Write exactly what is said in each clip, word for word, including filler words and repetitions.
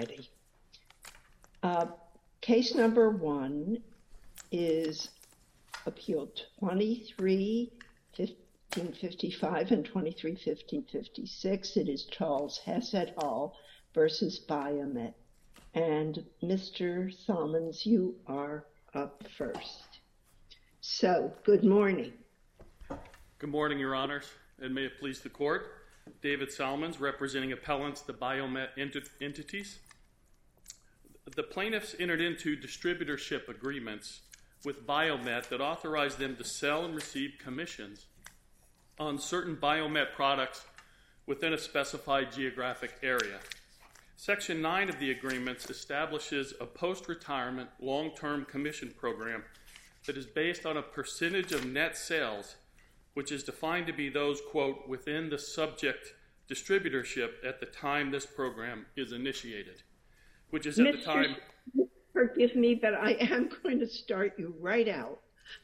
ready. Uh, case number one is Appeal twenty-three fifteen fifty-five and twenty-three fifteen fifty-six. It is Charles Hess et al. Versus Biomet. And Mister Salmons, you are up first. So, good morning. Good morning, Your Honors, and may it please the Court. David Salmons, representing appellants, the Biomet ent- entities. The plaintiffs entered into distributorship agreements with Biomet that authorized them to sell and receive commissions on certain Biomet products within a specified geographic area. Section nine of the agreements establishes a post-retirement long-term commission program that is based on a percentage of net sales, which is defined to be those, quote, within the subject distributorship at the time this program is initiated, which is at Mister the time... Forgive me, but I am going to start you right out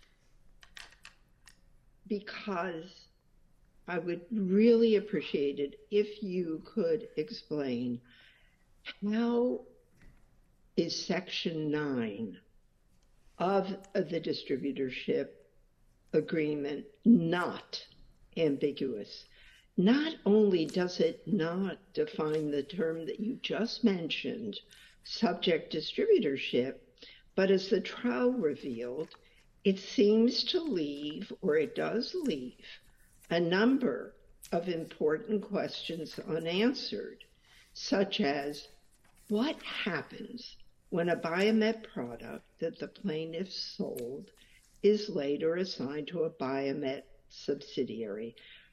because I would really appreciate it if you could explain how is Section nine of the distributorship agreement not ambiguous? Not only does it not define the term that you just mentioned, subject distributorship, but as the trial revealed, it seems to leave, or it does leave, a number of important questions unanswered, such as what happens when a Biomet product that the plaintiff sold is later assigned to a Biomet subsidiary.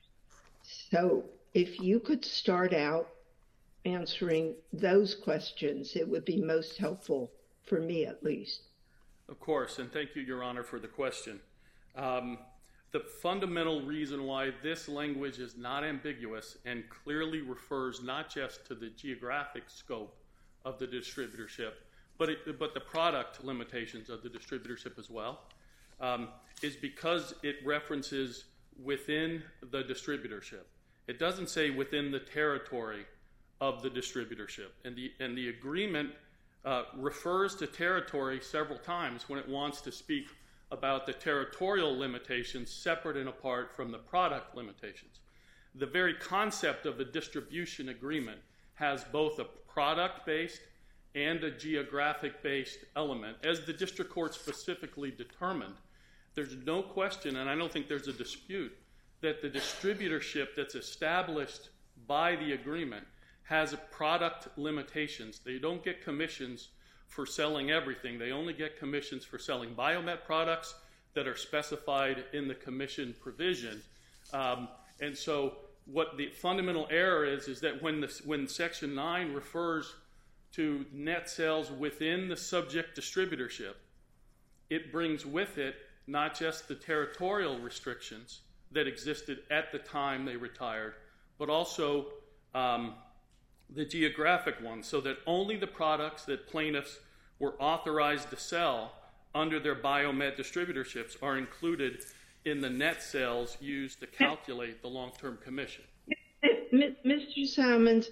So if you could start out answering those questions, it would be most helpful for me at least. Of course, and thank you, Your Honor, for the question. Um, the fundamental reason why this language is not ambiguous and clearly refers not just to the geographic scope of the distributorship, but, it, but the product limitations of the distributorship as well, um, is because it references within the distributorship. It doesn't say within the territory of the distributorship. And the, and the agreement uh, refers to territory several times when it wants to speak about the territorial limitations separate and apart from the product limitations. The very concept of a distribution agreement has both a product-based and a geographic-based element. As the district court specifically determined, there's no question, and I don't think there's a dispute, that the distributorship that's established by the agreement has product limitations. They don't get commissions for selling everything. They only get commissions for selling Biomet products that are specified in the commission provision. Um, and so what the fundamental error is, is that when, the, when Section nine refers to net sales within the subject distributorship, it brings with it not just the territorial restrictions that existed at the time they retired, but also um, the geographic ones, so that only the products that plaintiffs were authorized to sell under their Biomet distributorships are included in the net sales used to calculate the long-term commission. Mister Salmons,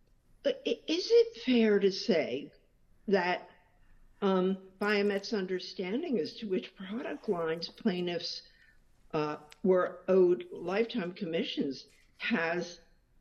is it fair to say that um, Biomet's understanding as to which product lines plaintiffs uh, were owed lifetime commissions has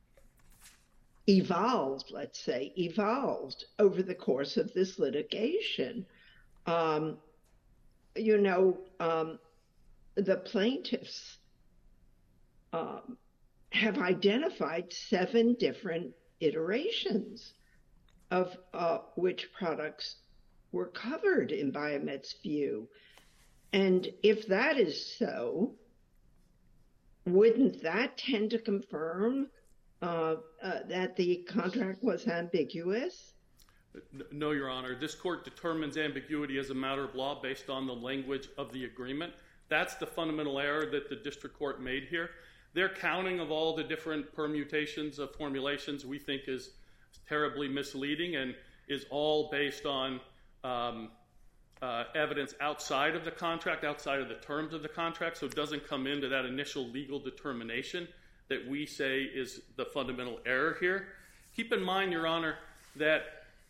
evolved, let's say, evolved over the course of this litigation? Um, you know, um, the plaintiffs um, have identified seven different iterations of uh, which products were covered in Biomet's view. And if that is so, wouldn't that tend to confirm uh, uh, that the contract was ambiguous? No, Your Honor. This court determines ambiguity as a matter of law based on the language of the agreement. That's the fundamental error that the district court made here. Their counting of all the different permutations of formulations we think is terribly misleading and is all based on um, uh, evidence outside of the contract, outside of the terms of the contract, so it doesn't come into that initial legal determination that we say is the fundamental error here. Keep in mind, Your Honor, that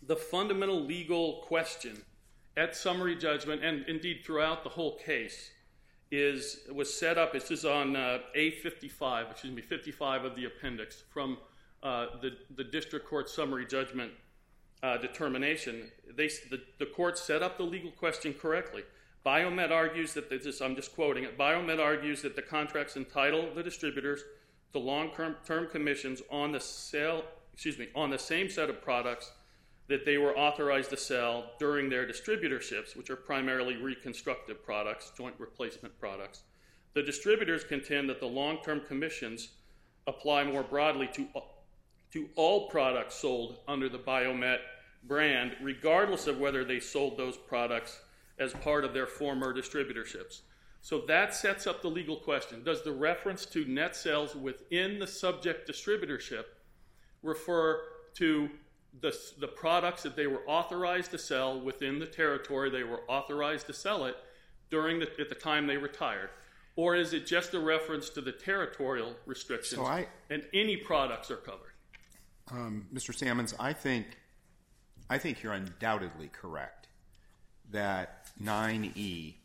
the fundamental legal question at summary judgment, and indeed throughout the whole case, is was set up. This is on uh, A fifty-five, excuse me, fifty-five of the appendix from uh, the the district court summary judgment uh, determination. They the, the court set up the legal question correctly. Biomet argues that this. I'm just quoting it. Biomet argues that the contracts entitle the distributors to long-term term commissions on the sale. Excuse me, on the same set of products that they were authorized to sell during their distributorships, which are primarily reconstructive products, joint replacement products. The distributors contend that the long-term commissions apply more broadly to, to all products sold under the Biomet brand, regardless of whether they sold those products as part of their former distributorships. So that sets up the legal question. Does the reference to net sales within the subject distributorship refer to The, the products that they were authorized to sell within the territory they were authorized to sell it during the, at the time they retired? Or is it just a reference to the territorial restrictions so I, and any products are covered? Um, Mister Sammons, I think, I think you're undoubtedly correct that nine E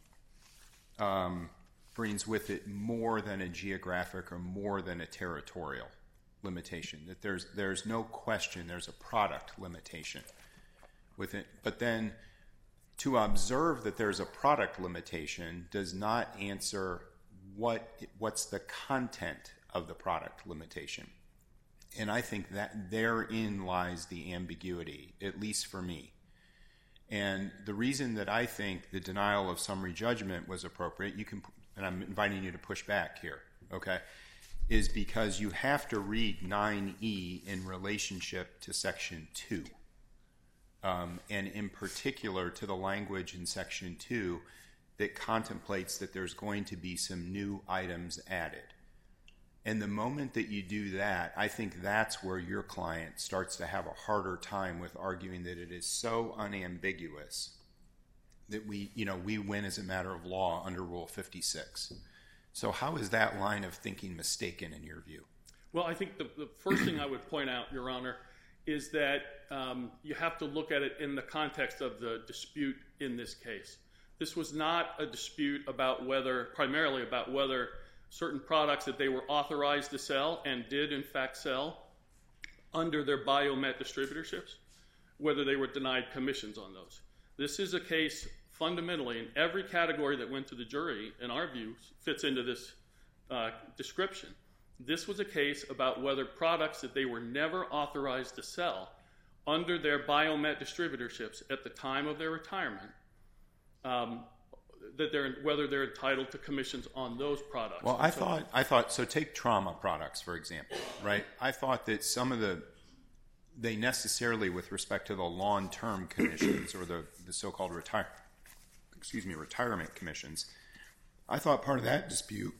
um, brings with it more than a geographic or more than a territorial limitation, that there's there's no question there's a product limitation with it. But then to observe that there's a product limitation does not answer what what's the content of the product limitation. And I think that therein lies the ambiguity, at least for me. And the reason that I think the denial of summary judgment was appropriate, you can, and I'm inviting you to push back here, okay, is because you have to read nine E in relationship to Section two, um, and in particular to the language in Section two that contemplates that there's going to be some new items added. And the moment that you do that, I think that's where your client starts to have a harder time with arguing that it is so unambiguous that we, you know, we win as a matter of law under Rule fifty-six. So how is that line of thinking mistaken in your view? Well, I think the, the first thing I would point out, Your Honor, is that um, you have to look at it in the context of the dispute in this case. This was not a dispute about whether, primarily about whether certain products that they were authorized to sell and did in fact sell under their Biomet distributorships, whether they were denied commissions on those. This is a case fundamentally in every category that went to the jury, in our view, fits into this uh, description. This was a case about whether products that they were never authorized to sell under their Biomet distributorships at the time of their retirement, um, that they're whether they're entitled to commissions on those products. Well, I so, thought I thought so. Take trauma products for example, right? I thought that some of the they necessarily, with respect to the long-term commissions or the the so-called retire. excuse me, retirement commissions, I thought part of that dispute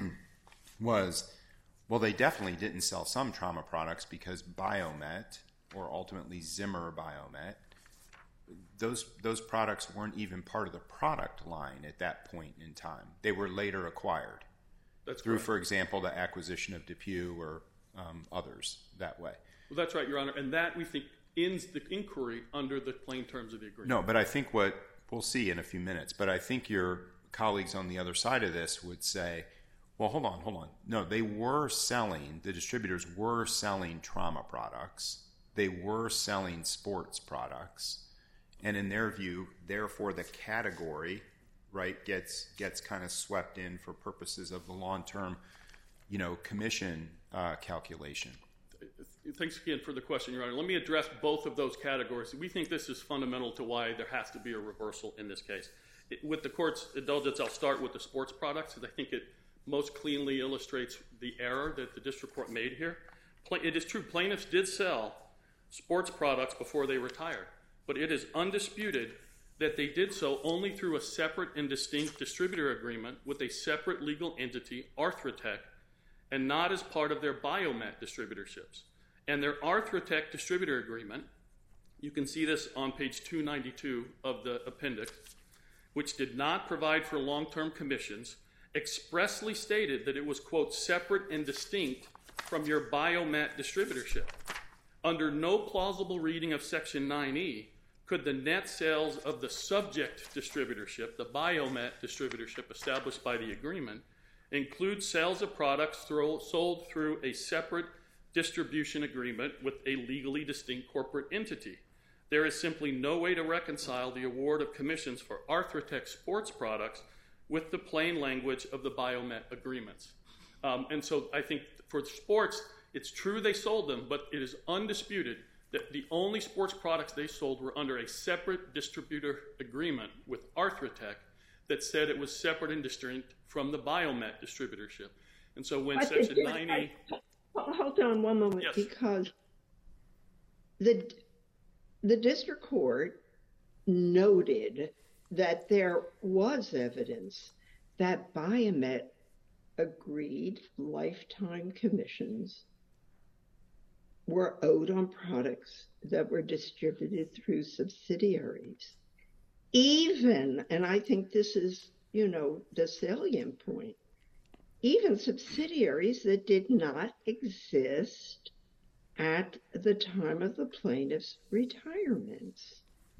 was, well, they definitely didn't sell some trauma products because Biomet, or ultimately Zimmer Biomet, those those products weren't even part of the product line at that point in time. They were later acquired. That's through, correct. For example, the acquisition of DePuy or um, others that way. Well, that's right, Your Honor, and that, we think, ends the inquiry under the plain terms of the agreement. No, but I think what we'll see in a few minutes, but I think your colleagues on the other side of this would say, well, hold on, hold on. No, they were selling, the distributors were selling trauma products. They were selling sports products. And in their view, therefore, the category, right, gets gets kind of swept in for purposes of the long-term, you know, commission uh, calculation. Thanks again for the question, Your Honor. Let me address both of those categories. We think this is fundamental to why there has to be a reversal in this case. It, with the court's indulgence, I'll start with the sports products, because I think it most cleanly illustrates the error that the district court made here. It is true, plaintiffs did sell sports products before they retired, but it is undisputed that they did so only through a separate and distinct distributor agreement with a separate legal entity, Arthrotech, and not as part of their Biomet distributorships. And their Arthrotech distributor agreement, you can see this on page two ninety-two of the appendix, which did not provide for long-term commissions, expressly stated that it was, quote, separate and distinct from your Biomet distributorship. under no plausible reading of Section nine E could the net sales of the subject distributorship, the Biomet distributorship established by the agreement, include sales of products through, sold through a separate distribution agreement with a legally distinct corporate entity. There is simply no way to reconcile the award of commissions for Arthrotec sports products with the plain language of the Biomet agreements. Um, and so I think for sports, it's true they sold them, but it is undisputed that the only sports products they sold were under a separate distributor agreement with Arthrotec that said it was separate and distinct from the Biomet distributorship. And so when I Section think- nine E... I- Hold on one moment, Yes. because the the district court noted that there was evidence that Biomet agreed lifetime commissions were owed on products that were distributed through subsidiaries. Even, and I think this is, you know, the salient point, even subsidiaries that did not exist at the time of the plaintiff's retirements.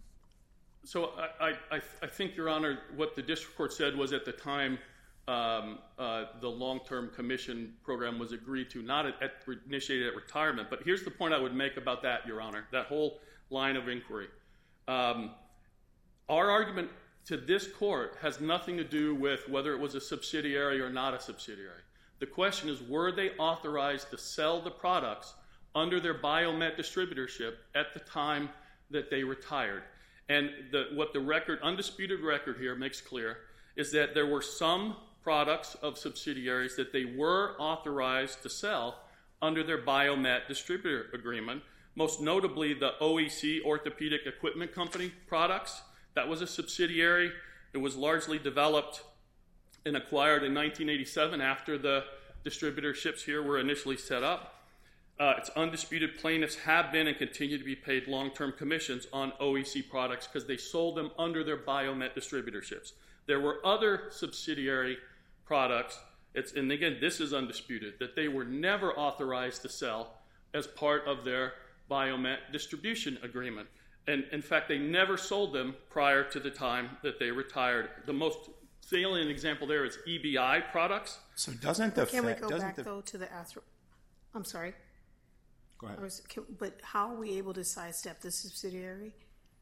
So I, I, I think, Your Honor, what the district court said was at the time um, uh, the long-term commission program was agreed to, not at, at, initiated at retirement. But here's the point I would make about that, Your Honor, that whole line of inquiry. Um, our argument to this court has nothing to do with whether it was a subsidiary or not a subsidiary. The question is, were they authorized to sell the products under their Biomet distributorship at the time that they retired? And the, what the record, undisputed record here makes clear is that there were some products of subsidiaries that they were authorized to sell under their Biomet distributor agreement, most notably the O E C Orthopedic Equipment Company products. That was a subsidiary. It was largely developed and acquired in nineteen eighty-seven after the distributorships here were initially set up. Uh, it's undisputed plaintiffs have been and continue to be paid long-term commissions on O E C products because they sold them under their Biomet distributorships. There were other subsidiary products, it's, and again, this is undisputed, that they were never authorized to sell as part of their Biomet distribution agreement. And in fact, they never sold them prior to the time that they retired. The most salient example there is E B I products. So doesn't the Can we fa- go doesn't back, the, though, to the athro... I'm sorry. Go ahead. I was- can- But how are we able to sidestep the subsidiary?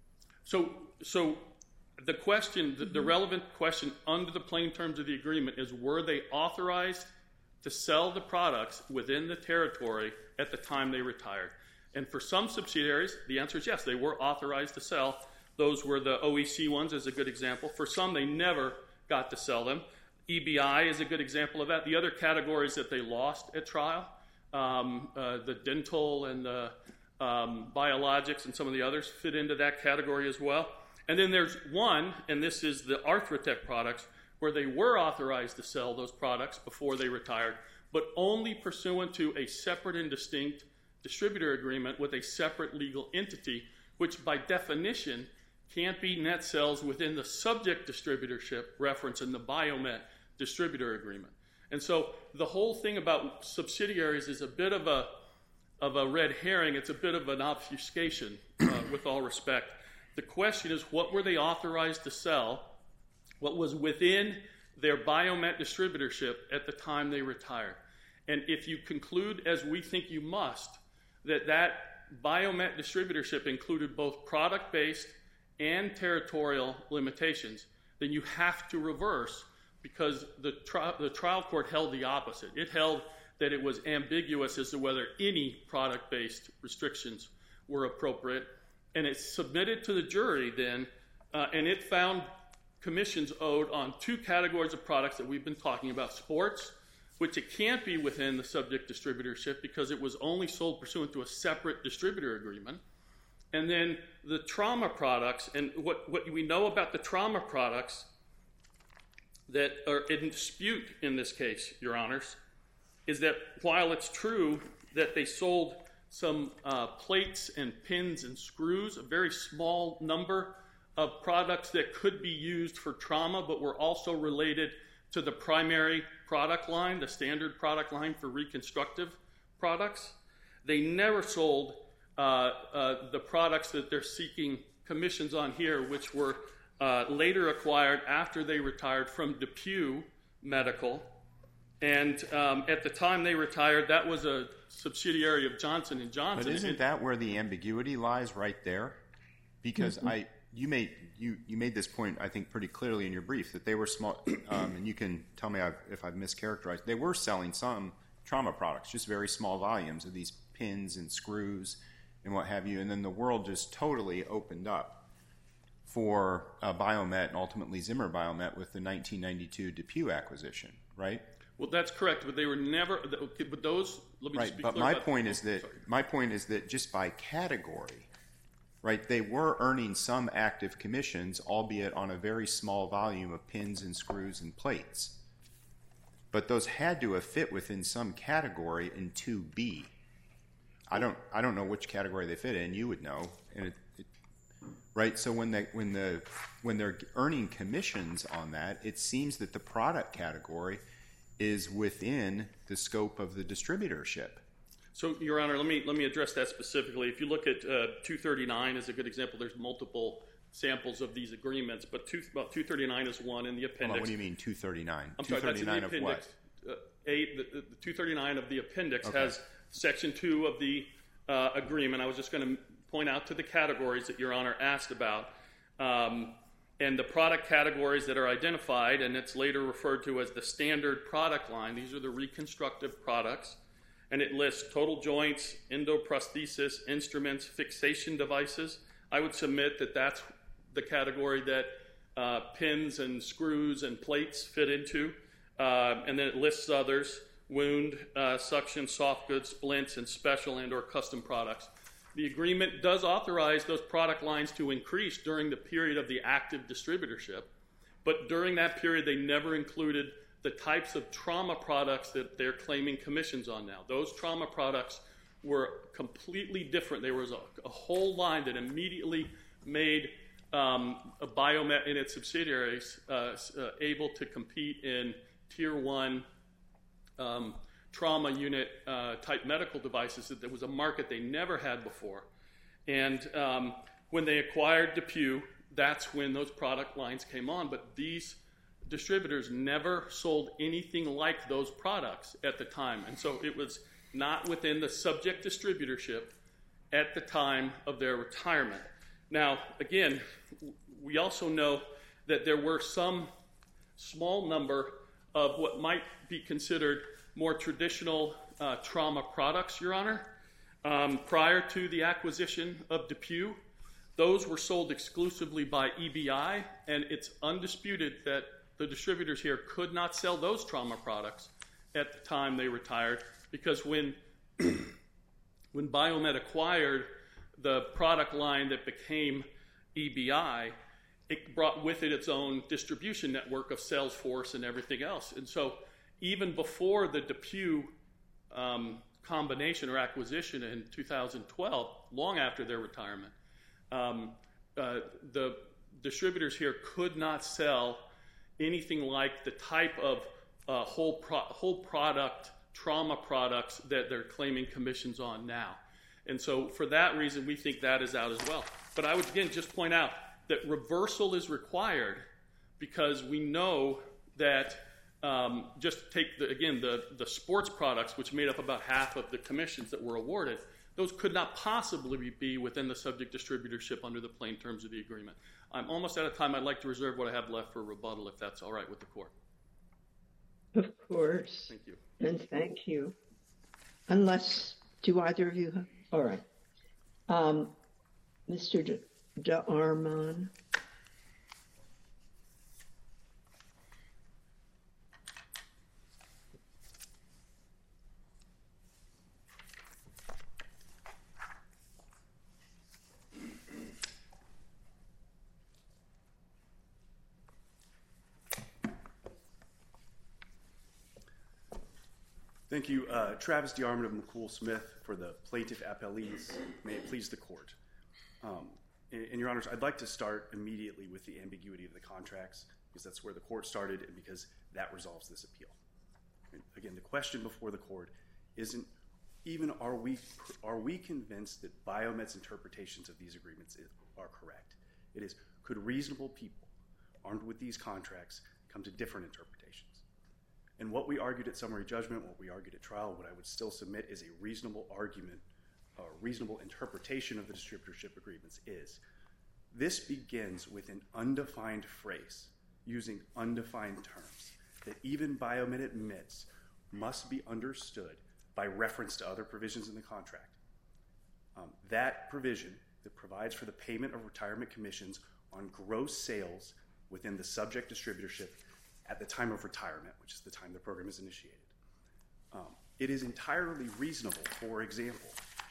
So, so the question, the, the relevant question under the plain terms of the agreement is, were they authorized to sell the products within the territory at the time they retired? And for some subsidiaries, the answer is yes, they were authorized to sell. Those were the O E C ones as a good example. For some, they never got to sell them. E B I is a good example of that. The other categories that they lost at trial, um, uh, the dental and the um, biologics and some of the others fit into that category as well. And then there's one, and this is the Arthrotec products, where they were authorized to sell those products before they retired, but only pursuant to a separate and distinct distributor agreement with a separate legal entity, which by definition can't be net sales within the subject distributorship reference in the Biomet distributor agreement. And so the whole thing about subsidiaries is a bit of a of a red herring. It's a bit of an obfuscation, uh, with all respect. The question is, what were they authorized to sell? What was within their Biomet distributorship at the time they retired? And if you conclude, as we think you must, that that Biomet distributorship included both product-based and territorial limitations, then you have to reverse, because the, tri- the trial court held the opposite. It held that it was ambiguous as to whether any product-based restrictions were appropriate, and it submitted to the jury then, uh, and it found commissions owed on two categories of products that we've been talking about: sports, which it can't be within the subject distributorship because it was only sold pursuant to a separate distributor agreement, and then the trauma products. And what, what we know about the trauma products that are in dispute in this case, Your Honors, is that while it's true that they sold some uh, plates and pins and screws, a very small number of products that could be used for trauma but were also related to the primary product line, the standard product line for reconstructive products, they never sold uh, uh, the products that they're seeking commissions on here, which were uh, later acquired after they retired from DePuy Medical. And um, at the time they retired, that was a subsidiary of Johnson and Johnson. But isn't it, that where the ambiguity lies, right there? Because mm-hmm. I, you made you, you made this point, I think, pretty clearly in your brief that they were small, um, and you can tell me I've, if I've mischaracterized. They were selling some trauma products, just very small volumes of these pins and screws and what have you, and then the world just totally opened up for uh, Biomet and ultimately Zimmer Biomet with the nineteen ninety-two DePuy acquisition, right? Well, that's correct, but they were never. But those, let me right. just be but clear my about, point oh, is that sorry. my point is that just by category, right? They were earning some active commissions, albeit on a very small volume of pins and screws and plates. But those had to have fit within some category in two B. I don't. I don't know which category they fit in. You would know, and it, it, right. So when they when the when they're earning commissions on that, it seems that the product category is within the scope of the distributorship. So, Your Honor, let me let me address that specifically. If you look at uh, two thirty-nine as a good example, there's multiple samples of these agreements, but two, about two thirty-nine is one in the appendix. Hold on, what do you mean two thirty-nine? I'm sorry, that's in the of appendix. what? Uh, eight, the, the two thirty-nine of the appendix Okay. has section two of the uh, agreement. I was just going to point out to the categories that Your Honor asked about. Um, And the product categories that are identified, and it's later referred to as the standard product line. These are the reconstructive products. And it lists total joints, endoprosthesis, instruments, fixation devices. I would submit that that's the category that uh, pins and screws and plates fit into. Uh, and then it lists others, wound, uh, suction, soft goods, splints, and special and or custom products. The agreement does authorize those product lines to increase during the period of the active distributorship, but during that period they never included the types of trauma products that they're claiming commissions on now. Those trauma products were completely different. There was a, a whole line that immediately made um, a Biomet and its subsidiaries uh, uh, able to compete in tier one um, trauma unit uh, type medical devices. That there was a market they never had before. And um, when they acquired DePuy, that's when those product lines came on. But these distributors never sold anything like those products at the time. And so it was not within the subject distributorship at the time of their retirement. Now, again, we also know that there were some small number of what might be considered more traditional uh, trauma products, Your Honor. Um, prior to the acquisition of DePuy, those were sold exclusively by E B I, and it's undisputed that the distributors here could not sell those trauma products at the time they retired, because when, when Biomet acquired the product line that became E B I, it brought with it its own distribution network of sales force and everything else. And so even before the DePuy um, combination or acquisition in two thousand twelve, long after their retirement, um, uh, the distributors here could not sell anything like the type of uh, whole, pro- whole product trauma products that they're claiming commissions on now. And so for that reason, we think that is out as well. But I would, again, just point out that reversal is required because we know that Um, just take, the, again, the, the sports products, which made up about half of the commissions that were awarded, those could not possibly be within the subject distributorship under the plain terms of the agreement. I'm almost out of time. I'd like to reserve what I have left for rebuttal, if that's all right with the court. Of course. Thank you. And thank you. Unless, do either of you have? All right. Um, Mister De, De Armand. Thank you. Uh, Travis DeArmond of McCool Smith for the plaintiff appellees. May it please the court. Um, and, and your honors, I'd like to start immediately with the ambiguity of the contracts, because that's where the court started and because that resolves this appeal. And again, the question before the court isn't even are we are we convinced that Biomet's interpretations of these agreements are correct? It is, could reasonable people armed with these contracts come to different interpretations? And what we argued at summary judgment, what we argued at trial, what I would still submit is a reasonable argument, a reasonable interpretation of the distributorship agreements is, this begins with an undefined phrase using undefined terms that even Biomet admits must be understood by reference to other provisions in the contract. Um, that provision that provides for the payment of retirement commissions on gross sales within the subject distributorship at the time of retirement, which is the time the program is initiated. Um, it is entirely reasonable, for example,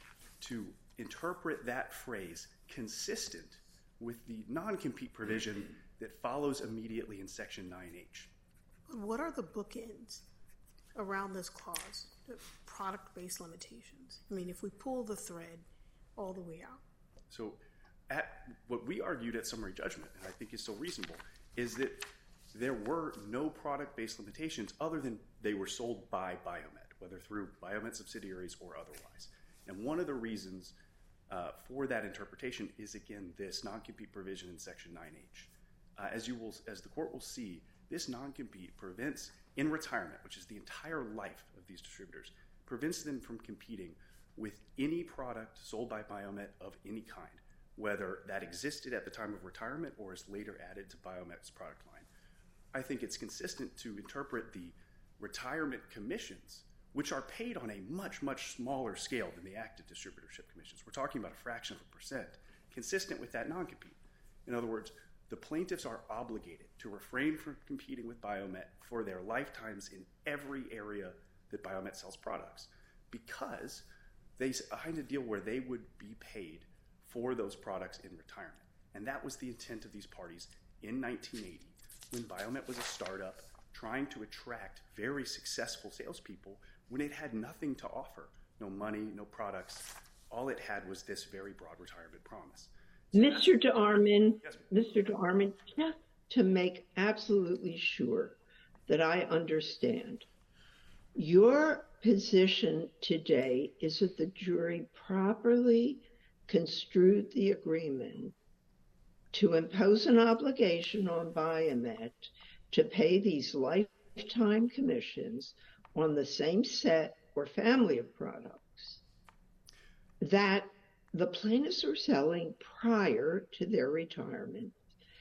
to interpret that phrase consistent with the non-compete provision that follows immediately in Section nine H. What are the bookends around this clause, the product-based limitations? I mean, if we pull the thread all the way out. So at what we argued at summary judgment, and I think is still reasonable, is that there were no product-based limitations other than they were sold by Biomet, whether through Biomet subsidiaries or otherwise. And one of the reasons uh, for that interpretation is, again, this non-compete provision in Section nine H. Uh, as you will, as the court will see, this non-compete prevents, in retirement, which is the entire life of these distributors, prevents them from competing with any product sold by Biomet of any kind, whether that existed at the time of retirement or is later added to Biomet's product line. I think it's consistent to interpret the retirement commissions, which are paid on a much, much smaller scale than the active distributorship commissions. We're talking about a fraction of a percent, consistent with that non-compete. In other words, the plaintiffs are obligated to refrain from competing with Biomet for their lifetimes in every area that Biomet sells products, because they signed a deal where they would be paid for those products in retirement. And that was the intent of these parties in nineteen eighty, when Biomet was a startup trying to attract very successful salespeople when it had nothing to offer. No money, no products. All it had was this very broad retirement promise. So Mister DeArmond, yes, Mister DeArmond, just to make absolutely sure that I understand, your position today is that the jury properly construed the agreement to impose an obligation on Biomet to pay these lifetime commissions on the same set or family of products that the plaintiffs were selling prior to their retirement,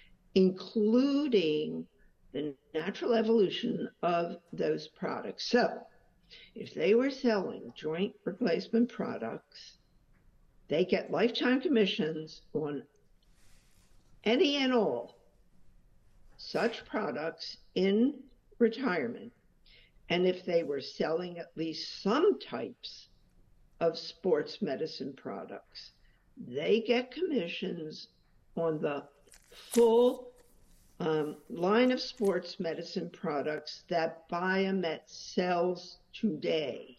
including the natural evolution of those products. So if they were selling joint replacement products, they get lifetime commissions on any and all such products in retirement. And if they were selling at least some types of sports medicine products, they get commissions on the full um, line of sports medicine products that Biomet sells today.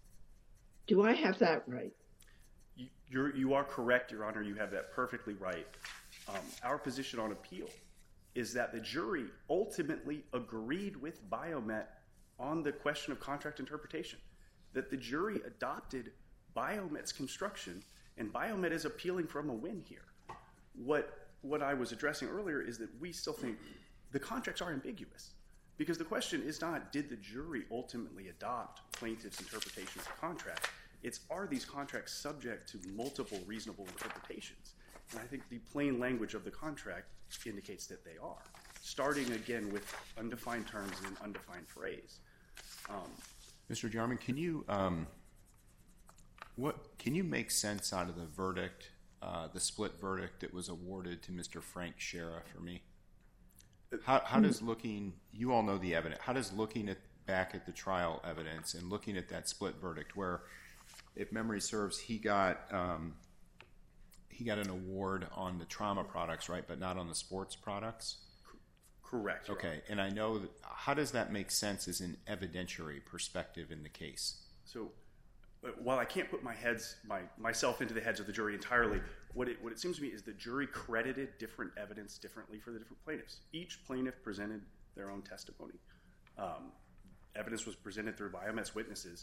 Do I have that right? You, you're, you are correct, Your Honor. You have that perfectly right. Um, our position on appeal is that the jury ultimately agreed with Biomet on the question of contract interpretation, that the jury adopted Biomet's construction, and Biomet is appealing from a win here. What what I was addressing earlier is that we still think the contracts are ambiguous, because the question is not, did the jury ultimately adopt plaintiff's interpretation of the contract? It's, are these contracts subject to multiple reasonable interpretations? And I think the plain language of the contract indicates that they are, starting again with undefined terms and an undefined phrase. Um, Mister Jarman, can you um, what can you make sense out of the verdict, uh, the split verdict that was awarded to Mister Frank Shera for me? How, how does looking, you all know the evidence, how does looking at back at the trial evidence and looking at that split verdict, where, if memory serves, he got um, he got an award on the trauma products, right, but not on the sports products? Correct. Okay, and I know that, how does that make sense as an evidentiary perspective in the case? So, uh, while I can't put my heads, my myself into the heads of the jury entirely, what it what it seems to me is the jury credited different evidence differently for the different plaintiffs. Each plaintiff presented their own testimony. Um, evidence was presented through Biomet's witnesses,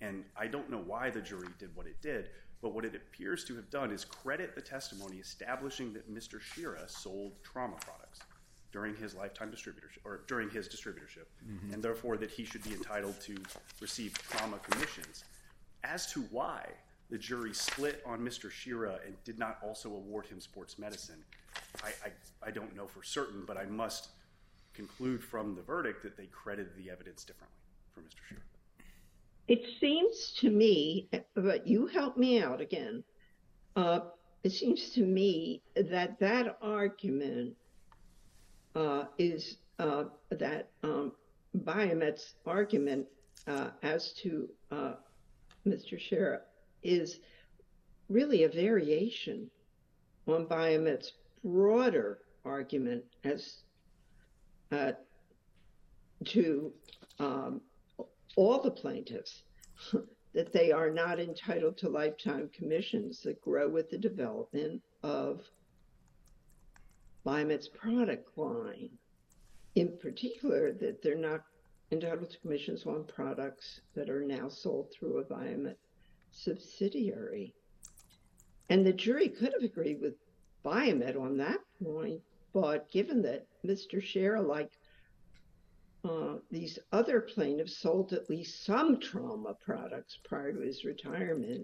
And I don't know why the jury did what it did, but what it appears to have done is credit the testimony establishing that Mister Shira sold trauma products during his lifetime distributorship, or during his distributorship, mm-hmm. and therefore that he should be entitled to receive trauma commissions. As to why the jury split on Mister Shira and did not also award him sports medicine, I, I, I don't know for certain, but I must conclude from the verdict that they credited the evidence differently for Mister Shira. It seems to me, but you help me out again, uh, it seems to me that that argument uh, is uh, that um, Biomet's argument uh, as to uh, Mister Shira is really a variation on Biomet's broader argument as uh, to um, all the plaintiffs that they are not entitled to lifetime commissions that grow with the development of Biomet's product line. In particular, that they're not entitled to commissions on products that are now sold through a Biomet subsidiary. And the jury could have agreed with Biomet on that point, but given that Mister Shira, like uh, these other plaintiffs, sold at least some trauma products prior to his retirement,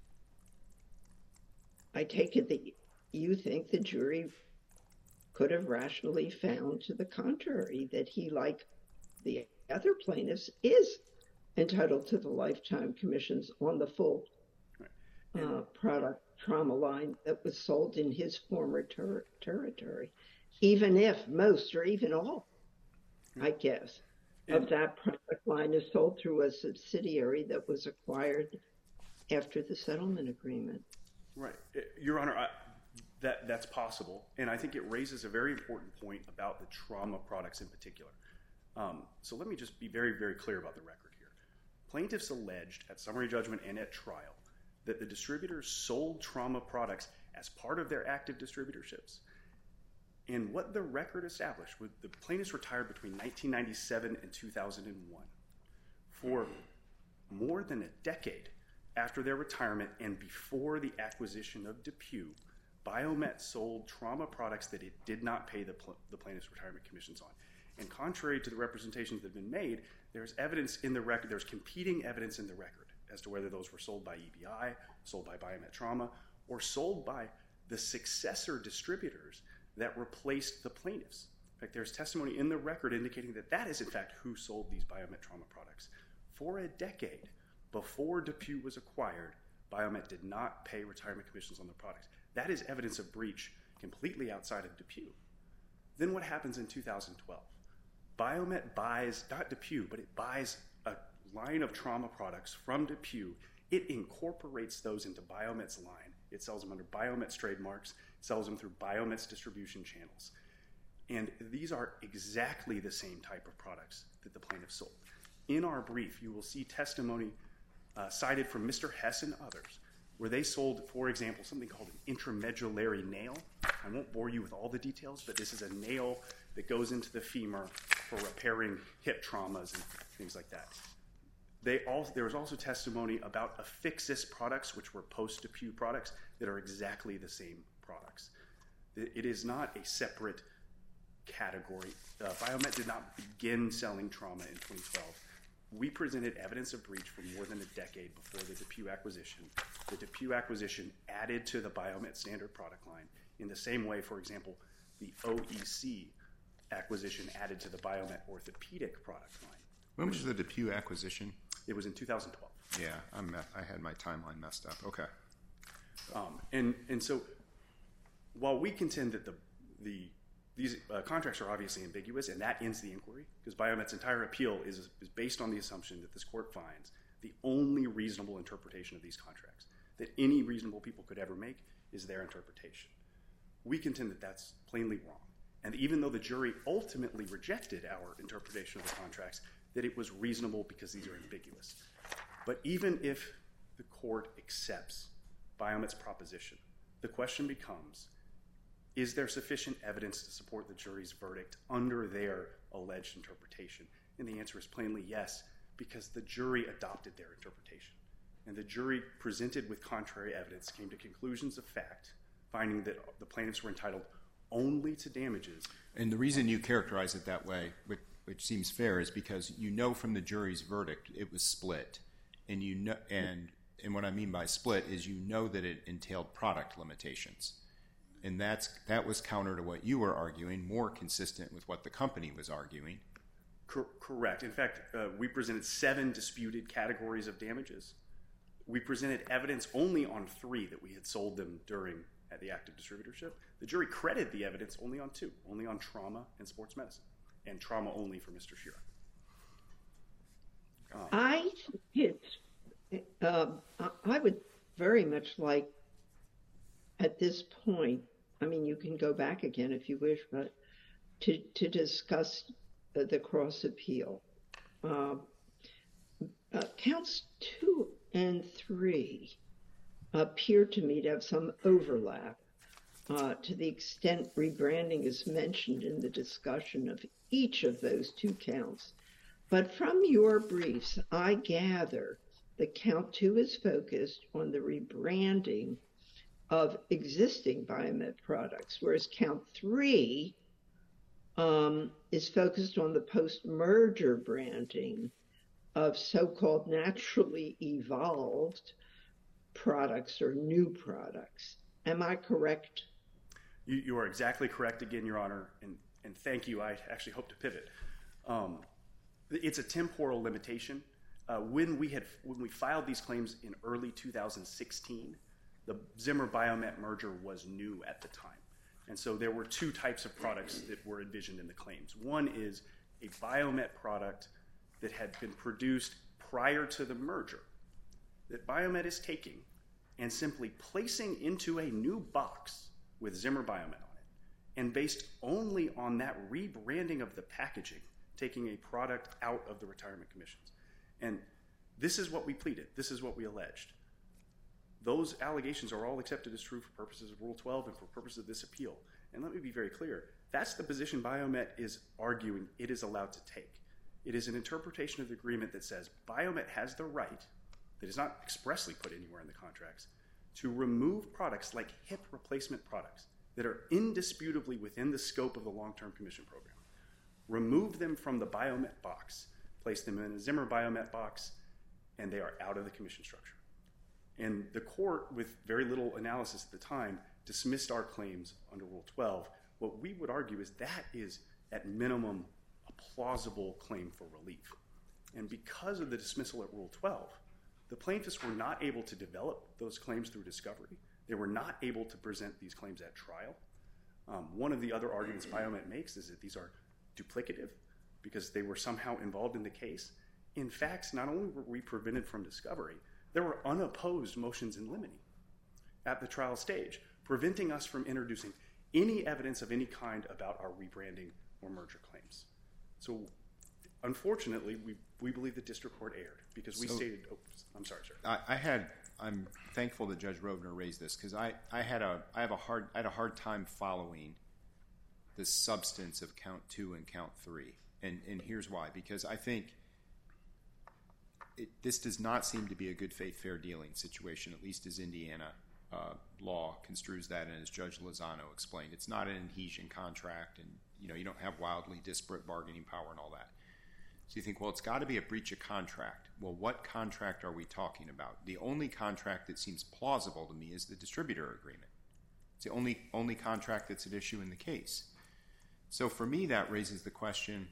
I take it that you think the jury could have rationally found to the contrary, that he, like the other plaintiffs, is entitled to the lifetime commissions on the full right. uh, product trauma line that was sold in his former ter- territory, even if most or even all, I guess, and, of that product line is sold through a subsidiary that was acquired after the settlement agreement. Right. Your Honor, I, that that's possible, and I think it raises a very important point about the trauma products in particular. Um, so let me just be very, very clear about the record here. Plaintiffs alleged at summary judgment and at trial that the distributors sold trauma products as part of their active distributorships. And what the record established was the plaintiffs retired between nineteen ninety-seven and two thousand one. For more than a decade after their retirement and before the acquisition of DePuy, Biomet sold trauma products that it did not pay the, pl- the plaintiffs' retirement commissions on. And contrary to the representations that have been made, there's evidence in the record, there's competing evidence in the record as to whether those were sold by E B I, sold by Biomet Trauma, or sold by the successor distributors that replaced the plaintiffs. In fact, there's testimony in the record indicating that that is, in fact, who sold these Biomet Trauma products. For a decade before DePuy was acquired, Biomet did not pay retirement commissions on the products. That is evidence of breach completely outside of DePuy. Then what happens in two thousand twelve? Biomet buys, not DePuy, but it buys a line of trauma products from DePuy. It incorporates those into Biomet's line. It sells them under Biomet's trademarks, sells them through Biomet's distribution channels. And these are exactly the same type of products that the plaintiffs sold. In our brief, you will see testimony uh, cited from Mister Hess and others, where they sold, for example, something called an intramedullary nail. I won't bore you with all the details, but this is a nail that goes into the femur for repairing hip traumas and things like that. They also, there was also testimony about Affixis products, which were post-DePuy products, that are exactly the same products. It is not a separate category. Uh, Biomet did not begin selling trauma in twenty twelve. We presented evidence of breach for more than a decade before the DePuy acquisition. The DePuy acquisition added to the Biomet standard product line in the same way, for example, the O E C acquisition added to the Biomet orthopedic product line. When was the DePuy acquisition? It was in two thousand twelve. Yeah, I'm, I had my timeline messed up. Okay. Um, and and so while we contend that the the these uh, contracts are obviously ambiguous, and that ends the inquiry, because Biomet's entire appeal is, is based on the assumption that this court finds the only reasonable interpretation of these contracts that any reasonable people could ever make is their interpretation. We contend that that's plainly wrong. And even though the jury ultimately rejected our interpretation of the contracts, that it was reasonable because these are ambiguous. But even if the court accepts Biomet's proposition, the question becomes, is there sufficient evidence to support the jury's verdict under their alleged interpretation? And the answer is plainly yes, because the jury adopted their interpretation. And the jury, presented with contrary evidence, came to conclusions of fact, finding that the plaintiffs were entitled only to damages. And the reason you characterize it that way, which, which seems fair, is because you know from the jury's verdict it was split. And you know, and and what I mean by split is you know that it entailed product limitations. And that's that was counter to what you were arguing, more consistent with what the company was arguing. Cor- correct. In fact, uh, we presented seven disputed categories of damages. We presented evidence only on three that we had sold them during at the active distributorship. The jury credited the evidence only on two, only on trauma and sports medicine, and trauma only for Mister Shearer. Um, I think it's, uh, I would very much like, at this point, I mean, you can go back again if you wish, but to, to discuss uh, the cross appeal. Uh, uh, counts two and three appear to me to have some overlap uh, to the extent rebranding is mentioned in the discussion of each of those two counts. But from your briefs, I gather that count two is focused on the rebranding of existing Biomet products, whereas count three um, is focused on the post-merger branding of so-called naturally evolved products or new products. Am I correct? You, you are exactly correct again, Your Honor, and, and thank you. I actually hope to pivot. Um, it's a temporal limitation. Uh, when we had when we filed these claims in early two thousand sixteen, the Zimmer Biomet merger was new at the time. And so there were two types of products that were envisioned in the claims. One is a Biomet product that had been produced prior to the merger that Biomet is taking and simply placing into a new box with Zimmer Biomet on it. And based only on that rebranding of the packaging, taking a product out of the retirement commissions. And this is what we pleaded. This is what we alleged. Those allegations are all accepted as true for purposes of Rule twelve and for purposes of this appeal. And let me be very clear. That's the position Biomet is arguing it is allowed to take. It is an interpretation of the agreement that says Biomet has the right, that is not expressly put anywhere in the contracts, to remove products like hip replacement products that are indisputably within the scope of the long-term commission program. Remove them from the Biomet box, place them in a Zimmer Biomet box, and they are out of the commission structure. And the court, with very little analysis at the time, dismissed our claims under Rule twelve. What we would argue is that is, at minimum, a plausible claim for relief. And because of the dismissal at Rule twelve, the plaintiffs were not able to develop those claims through discovery. They were not able to present these claims at trial. Um, one of the other arguments Biomet makes is that these are duplicative because they were somehow involved in the case. In fact, not only were we prevented from discovery, there were unopposed motions in limine at the trial stage, preventing us from introducing any evidence of any kind about our rebranding or merger claims. So, unfortunately, we we believe the district court erred because we So- stated. Oh, I'm sorry, sir. I, I had. I'm thankful that Judge Rovner raised this because I, I had a I have a hard I had a hard time following the substance of count two and count three, and and here's why. Because I think it, this does not seem to be a good faith fair dealing situation, at least as Indiana uh, law construes that, and as Judge Lozano explained, it's not an adhesion contract, and you know you don't have wildly disparate bargaining power and all that. So you think, well, it's got to be a breach of contract. Well, what contract are we talking about? The only contract that seems plausible to me is the distributor agreement. It's the only only contract that's at issue in the case. So for me, that raises the question,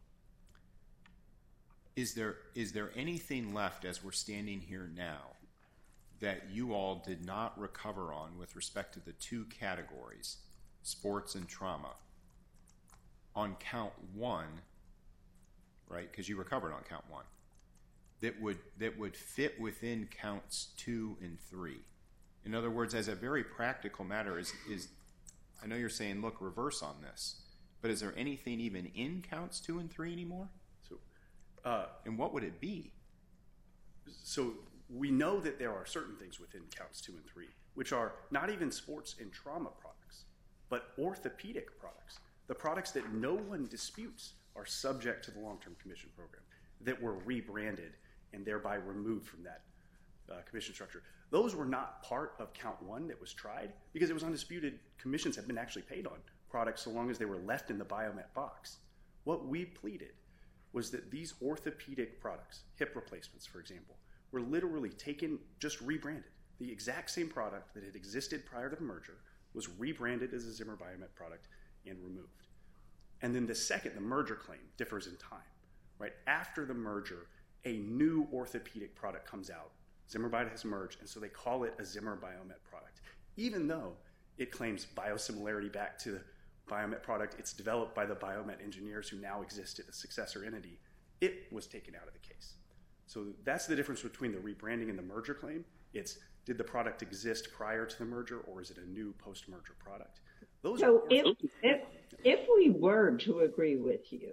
is there is there anything left as we're standing here now that you all did not recover on with respect to the two categories, sports and trauma, on count one, right? Because you recovered on count one, that would that would fit within counts two and three. In other words, as a very practical matter, is is I know you're saying, look, reverse on this, but is there anything even in counts two and three anymore? So, uh, and what would it be? So we know that there are certain things within counts two and three, which are not even sports and trauma products, but orthopedic products, the products that no one disputes are subject to the long-term commission program. that were rebranded and thereby removed from that uh, commission structure. Those were not part of count one that was tried because it was undisputed commissions had been actually paid on products so long as they were left in the Biomet box. What we pleaded was that these orthopedic products, hip replacements, for example, were literally taken, just rebranded. The exact same product that had existed prior to the merger was rebranded as a Zimmer Biomet product and removed. And then the second, the merger claim, differs in time. Right after the merger, a new orthopedic product comes out. Zimmer Biomet has merged, and so they call it a Zimmer Biomet product. Even though it claims biosimilarity back to the Biomet product, it's developed by the Biomet engineers who now exist at the successor entity, it was taken out of the case. So that's the difference between the rebranding and the merger claim. It's, did the product exist prior to the merger, or is it a new post-merger product? Those so are if, if, if we were to agree with you,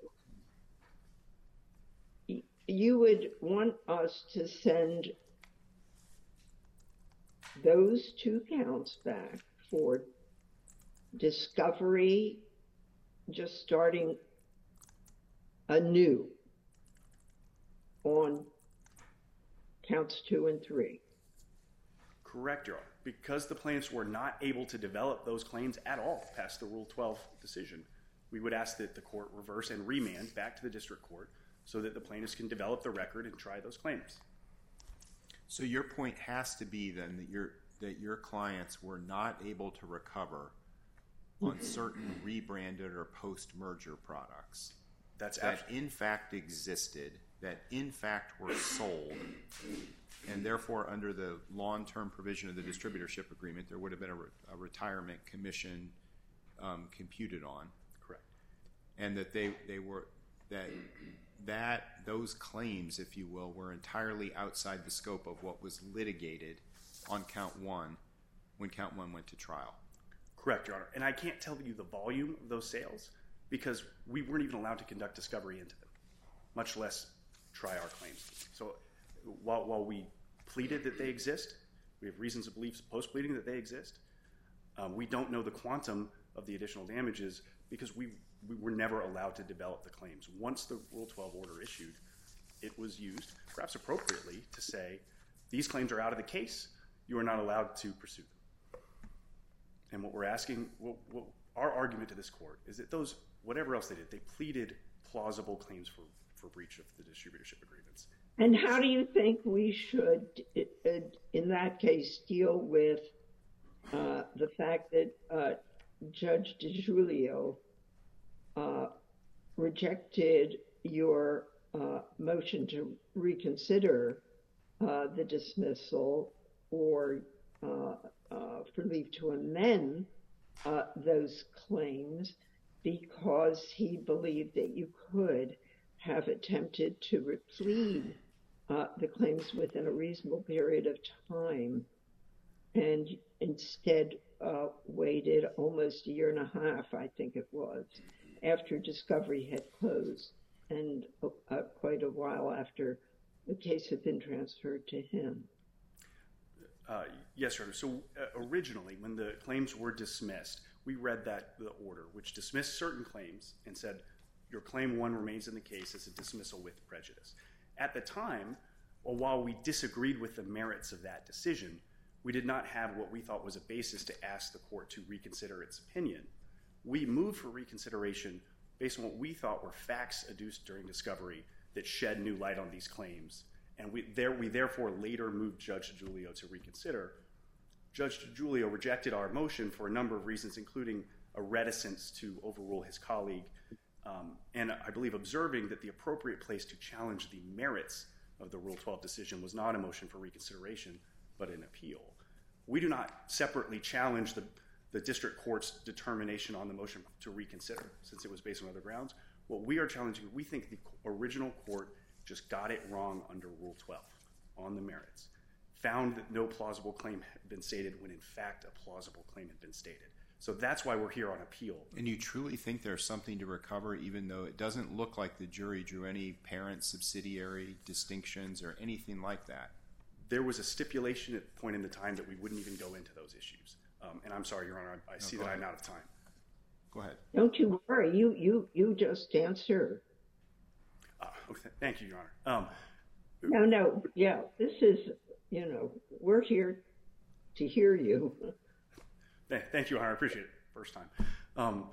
you would want us to send those two counts back for discovery, just starting anew on counts two and three. Correct, Your Honor. Because the plaintiffs were not able to develop those claims at all past the Rule twelve decision, we would ask that the court reverse and remand back to the district court so that the plaintiffs can develop the record and try those claims. So your point has to be then that your that your clients were not able to recover on certain rebranded or post-merger products That's that absolutely in fact existed, that in fact were sold, and therefore under the long-term provision of the distributorship agreement, there would have been a, re- a retirement commission um, computed on. correct. And that they, they were that that those claims, if you will, were entirely outside the scope of what was litigated on count one when count one went to trial. Correct, Your Honor. And I can't tell you the volume of those sales because we weren't even allowed to conduct discovery into them, much less try our claims. So while, while we pleaded that they exist, we have reasons to believe post-pleading that they exist, um, we don't know the quantum of the additional damages because we, we were never allowed to develop the claims. Once the Rule twelve order issued, it was used, perhaps appropriately, to say, these claims are out of the case, you are not allowed to pursue them. And what we're asking, what, what, our argument to this court is that those, whatever else they did, they pleaded plausible claims for, for breach of the distributorship agreements. And how do you think we should, in that case, deal with uh, the fact that uh, Judge DiGiulio uh, rejected your uh, motion to reconsider uh, the dismissal or uh, uh, for leave to amend uh, those claims because he believed that you could have attempted to replead uh, the claims within a reasonable period of time and instead uh, waited almost a year and a half, I think it was, after discovery had closed and uh, quite a while after the case had been transferred to him. Uh, yes, Your Honor. So uh, originally, when the claims were dismissed, we read that the order, which dismissed certain claims and said, your claim one remains in the case as a dismissal with prejudice. At the time, well, while we disagreed with the merits of that decision, we did not have what we thought was a basis to ask the court to reconsider its opinion. We moved for reconsideration based on what we thought were facts adduced during discovery that shed new light on these claims. And we, there, we therefore later moved Judge DiGiulio to reconsider. Judge DiGiulio rejected our motion for a number of reasons, including a reticence to overrule his colleague, um, and I believe observing that the appropriate place to challenge the merits of the Rule twelve decision was not a motion for reconsideration, but an appeal. We do not separately challenge the, the district court's determination on the motion to reconsider, since it was based on other grounds. What we are challenging, we think the original court just got it wrong under Rule twelve on the merits, found that no plausible claim had been stated when in fact a plausible claim had been stated. So that's why we're here on appeal. And you truly think there's something to recover, even though it doesn't look like the jury drew any parent-subsidiary distinctions or anything like that? There was a stipulation at the point in the time that we wouldn't even go into those issues. Um, and I'm sorry, Your Honor, I, I no, see that ahead. I'm out of time. Go ahead. Don't you worry. You you you just answer. Uh, Okay, thank you, Your Honor. Um, No, no, yeah, this is, you know, we're here to hear you. Thank you, Your Honor. I appreciate it. First time. Um,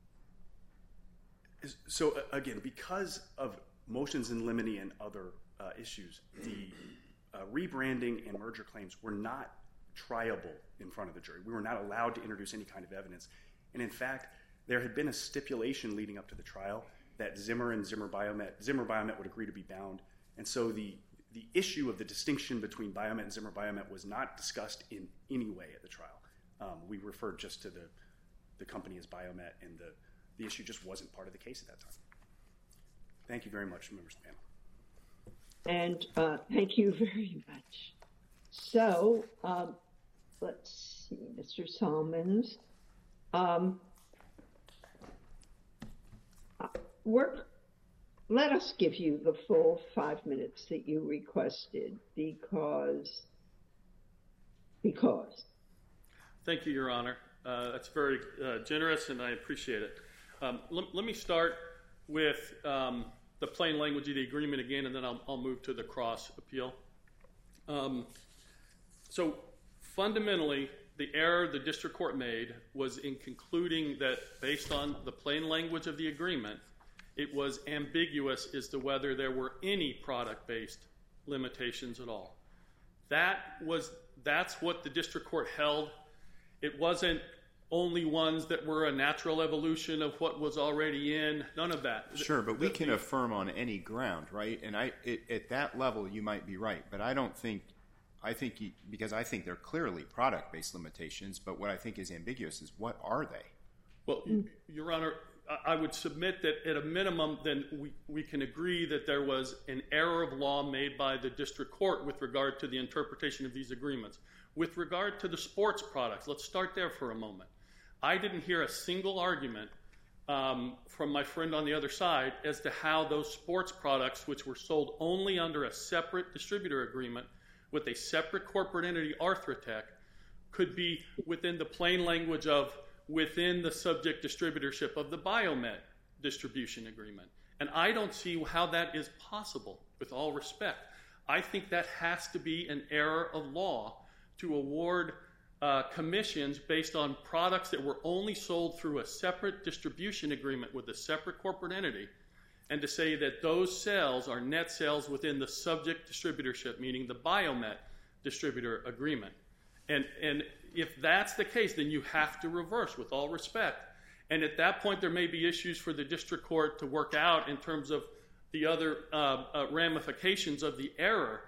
so, uh, again, because of motions in limine and other uh, issues, the uh, rebranding and merger claims were not triable in front of the jury. We were not allowed to introduce any kind of evidence. And, in fact, there had been a stipulation leading up to the trial that Zimmer and Zimmer Biomet, Zimmer Biomet would agree to be bound. And so the, the issue of the distinction between Biomet and Zimmer Biomet was not discussed in any way at the trial. Um, we referred just to the, the company as Biomet, and the, the issue just wasn't part of the case at that time. Thank you very much, members of the panel. And uh, thank you very much. So um, let's see, Mister Salmons. Um, Work, let us give you the full five minutes that you requested because, because. Thank you, Your Honor. Uh, that's very uh, generous, and I appreciate it. Um, let, let me start with um, the plain language of the agreement again, and then I'll, I'll move to the cross appeal. Um, so fundamentally, the error the district court made was in concluding that based on the plain language of the agreement, it was ambiguous as to whether there were any product-based limitations at all. That was, that's what the district court held. It wasn't only ones that were a natural evolution of what was already in, none of that. Sure, but we the, can the, affirm on any ground, right? And I, it, at that level, you might be right, but I don't think, I think, you, because I think they're clearly product-based limitations, but what I think is ambiguous is what are they? Well, mm. Your Honor, I would submit that at a minimum, then we, we can agree that there was an error of law made by the district court with regard to the interpretation of these agreements. With regard to the sports products, let's start there for a moment. I didn't hear a single argument um, from my friend on the other side as to how those sports products, which were sold only under a separate distributor agreement with a separate corporate entity, Arthratech, could be within the plain language of within the subject distributorship of the Biomet distribution agreement. And I don't see how that is possible, with all respect. I think that has to be an error of law to award uh, commissions based on products that were only sold through a separate distribution agreement with a separate corporate entity, and to say that those sales are net sales within the subject distributorship, meaning the Biomet distributor agreement. And, and if that's the case, then you have to reverse, with all respect. And at that point, there may be issues for the district court to work out in terms of the other uh, uh, ramifications of the error.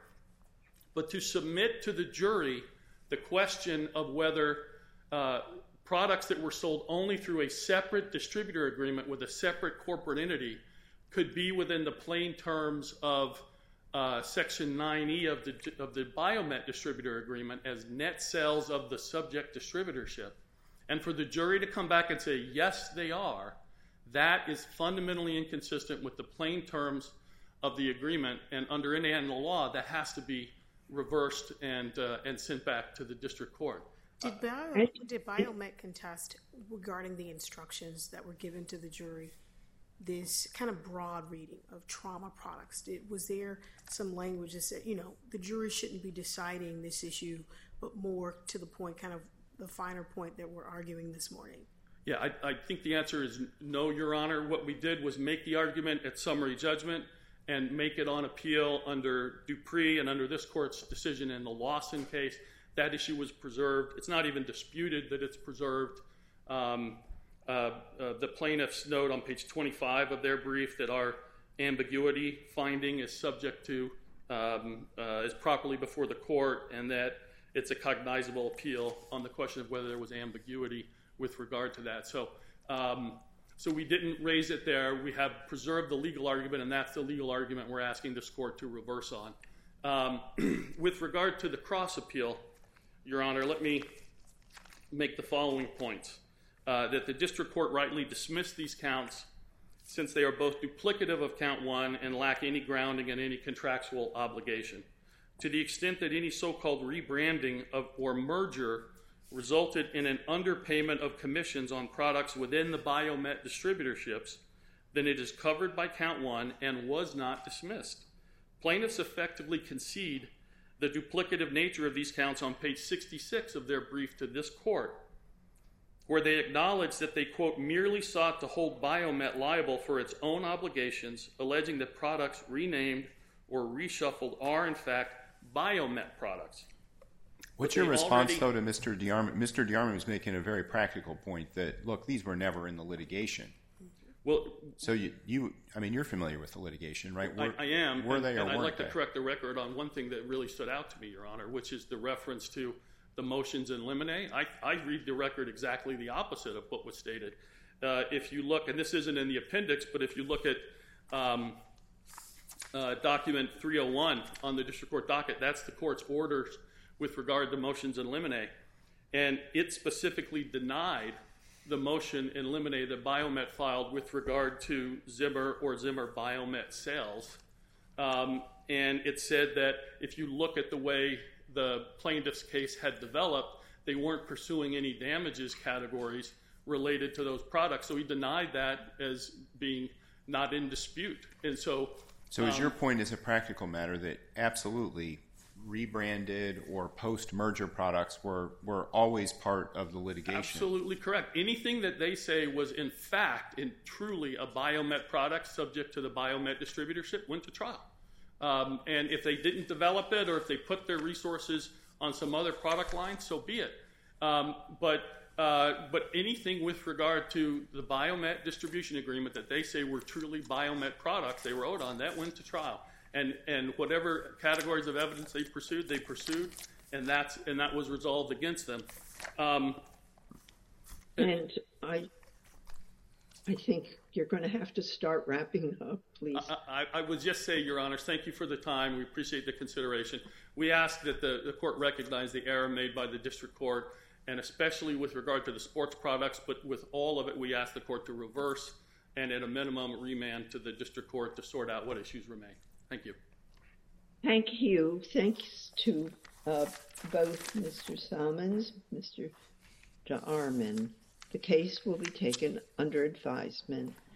But to submit to the jury the question of whether uh, products that were sold only through a separate distributor agreement with a separate corporate entity could be within the plain terms of Uh, Section nine E of the of the Biomet distributor agreement as net sales of the subject distributorship, and for the jury to come back and say, yes, they are, that is fundamentally inconsistent with the plain terms of the agreement, and under Indiana law, that has to be reversed and uh, and sent back to the district court. Did, Bio, did Biomet contest regarding the instructions that were given to the jury this kind of broad reading of trauma products? Did, was there some language that said, you know, the jury shouldn't be deciding this issue, but more to the point, kind of the finer point that we're arguing this morning? Yeah, I, I think the answer is no, Your Honor. What we did was make the argument at summary judgment and make it on appeal under Dupree and under this court's decision in the Lawson case. That issue was preserved. It's not even disputed that it's preserved. Um, Uh, uh, the plaintiffs note on page twenty-five of their brief that our ambiguity finding is subject to, um, uh, is properly before the court, and that it's a cognizable appeal on the question of whether there was ambiguity with regard to that. So, um, so we didn't raise it there. We have preserved the legal argument, and that's the legal argument we're asking this court to reverse on. Um, with regard to the cross appeal, Your Honor, let me make the following points. Uh, that the district court rightly dismissed these counts since they are both duplicative of count one and lack any grounding in any contractual obligation. To the extent that any so-called rebranding of or merger resulted in an underpayment of commissions on products within the Biomet distributorships, then it is covered by count one and was not dismissed. Plaintiffs effectively concede the duplicative nature of these counts on page sixty-six of their brief to this court, where they acknowledge that they, quote, merely sought to hold Biomet liable for its own obligations, alleging that products renamed or reshuffled are, in fact, Biomet products. What's your response, already, though, to Mister DeArmond? Mister DeArmond was making a very practical point that, look, these were never in the litigation. Well, so you, you, I mean, you're familiar with the litigation, right? Were, I, I am. Were and, they or and I'd weren't like they? to correct the record on one thing that really stood out to me, Your Honor, which is the reference to the motions in limine. I, I read the record exactly the opposite of what was stated. Uh, if you look, and this isn't in the appendix, but if you look at um, uh, document three oh one on the district court docket, that's the court's orders with regard to motions in limine. And it specifically denied the motion in limine that Biomet filed with regard to Zimmer or Zimmer Biomet sales. Um, and it said that if you look at the way the plaintiff's case had developed, they weren't pursuing any damages categories related to those products. So he denied that as being not in dispute. And so... So is um, your point as a practical matter that absolutely rebranded or post-merger products were, were always part of the litigation? Absolutely correct. Anything that they say was in fact and truly a Biomet product subject to the Biomet distributorship went to trial. Um, and if they didn't develop it or if they put their resources on some other product line, so be it. Um, but uh, but anything with regard to the Biomet distribution agreement that they say were truly Biomet products they were owed on, that went to trial. And and whatever categories of evidence they pursued, they pursued, and that's and that was resolved against them. Um, and I, I think you're going to have to start wrapping up, please. I, I, I would just say, Your Honors, thank you for the time. We appreciate the consideration. We ask that the, the court recognize the error made by the district court, and especially with regard to the sports products, but with all of it, we ask the court to reverse and at a minimum remand to the district court to sort out what issues remain. Thank you. Thank you. Thanks to uh, both Mister Salmons, Mister DeArmond. The case will be taken under advisement.